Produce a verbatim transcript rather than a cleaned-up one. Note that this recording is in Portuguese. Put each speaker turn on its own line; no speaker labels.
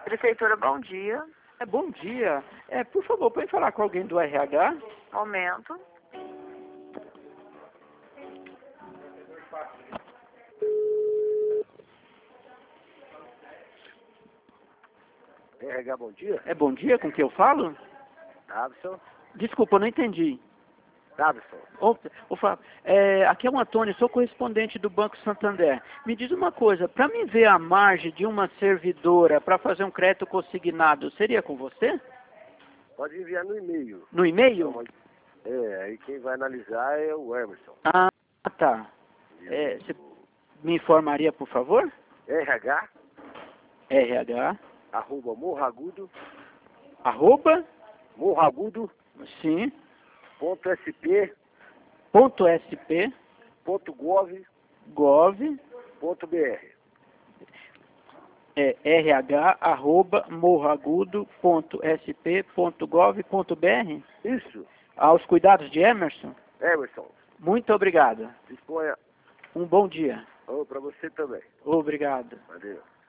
Prefeitura, bom dia.
É, bom dia. É, por favor, pode falar com alguém do R H?
Momento.
R H, bom dia.
É bom dia com que eu falo?
Davison.
Desculpa, eu não entendi.
Davison.
Ô, ô, Fábio, é, aqui é o Antônio, sou correspondente do Banco Santander. Me diz uma coisa, para mim ver a margem de uma servidora para fazer um crédito consignado, seria com você?
Pode enviar no e-mail.
No e-mail?
É, aí quem vai analisar é o Emerson.
Ah, tá. É, você me informaria, por favor?
R H,
R H,
arroba morragudo,
arroba,
morragudo,
sim,
ponto sp,
ponto sp,
ponto gov,
gov,
ponto br.
é rh, arroba, morragudo, ponto sp, ponto gov, ponto br.
Isso,
Aos cuidados de Emerson?
Emerson,
Muito obrigado.
disponha.
Um bom dia.
Oh, para você também.
Obrigado.
Valeu.